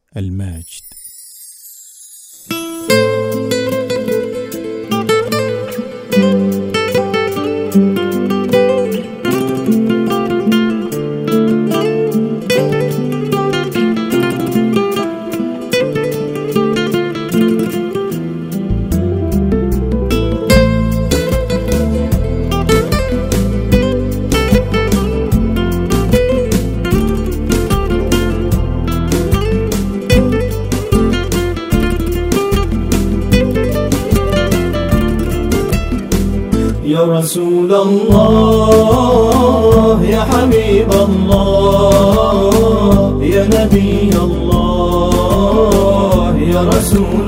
الماجد. يا رسول الله يا حبيب الله يا نبي الله يا رسول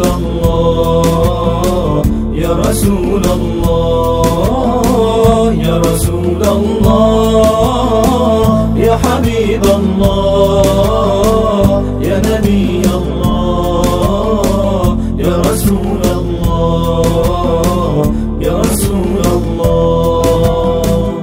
الله يا رسول الله يا رسول الله يا حبيب الله يا نبي الله يا رسول الله يا رسول الله.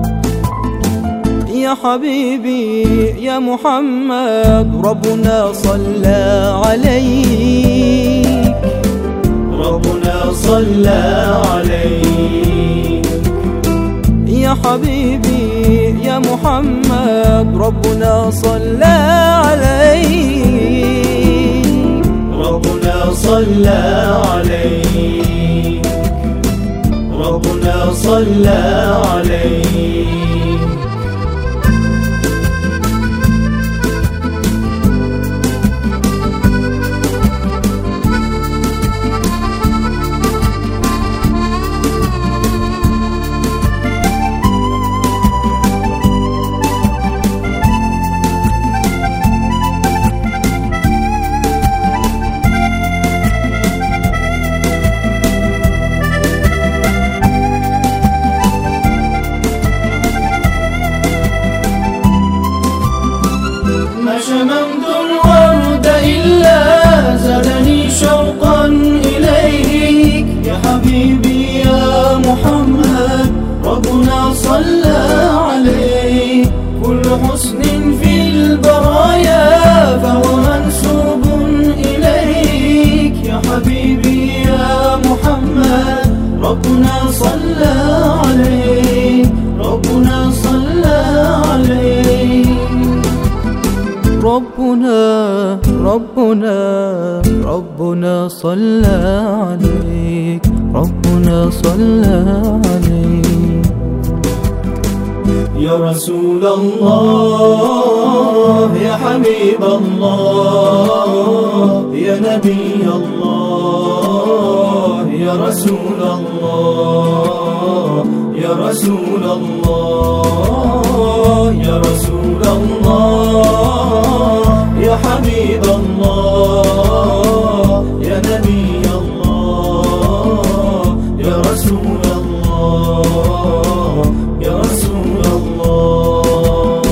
يا حبيبي يا محمد ربنا صلى عليك، ربنا صلى عليك. يا حبيبي يا محمد ربنا صلى عليك، ربنا صلى عليك، ربنا صلى عليك. ما شممت الورد إلا زادني شوقا إليك يا حبيبي يا محمد ربنا صلى عليك. كل حسن في البرايا فهو منسوب إليك يا حبيبي يا محمد ربنا صلى عليك، ربنا صلى عليك. ربنا صلى عليك، ربنا صلى عليك. يا رسول الله يا حبيب الله يا نبي الله يا رسول الله يا رسول الله يا رسول الله يا حبيب الله يا نبي الله يا رسول الله يا رسول الله.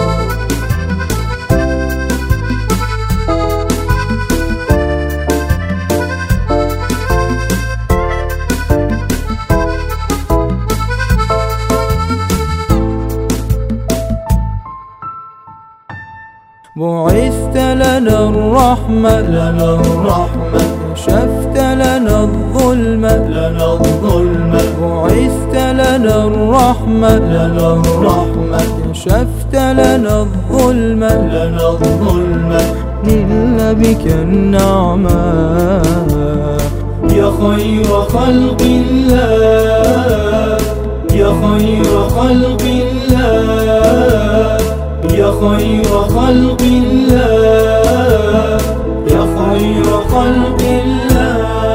بعثت لنا الرحمة، لنا الرحمة، كشفت لنا الظلمة، لنا الظلمة. بعثت لنا الرحمة، لنا الرحمة، كشفت لنا الظلمة، لنا الظلمة. نلنا بك النعمة يا خير خلق الله يا خير خلق الله يا خير خلق الله يا خير خلق الله.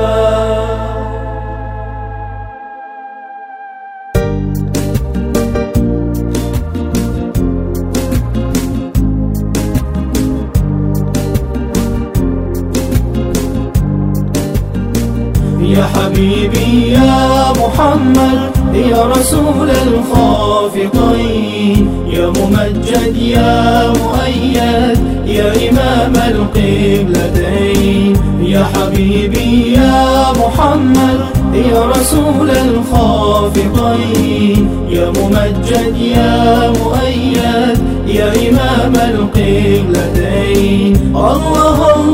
يا حبيبي يا محمد يا رسول الخافقين يا ممجد يا مؤيد يا إمام القبلتين. يا حبيبي يا محمد يا رسول الخافقين يا ممجد يا مؤيد يا إمام القبلتين. الله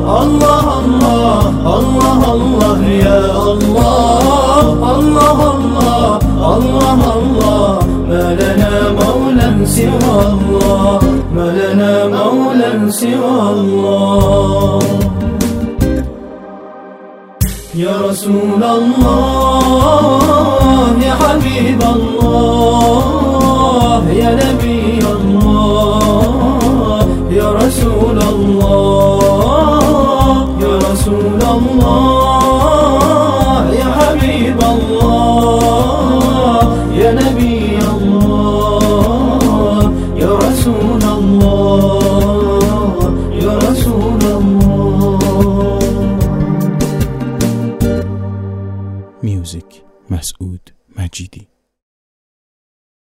الله الله الله الله يا الله الله الله الله الله ما لنا مولى سوى الله ما لنا مولى سوى الله يا رسول الله يا حبيب الله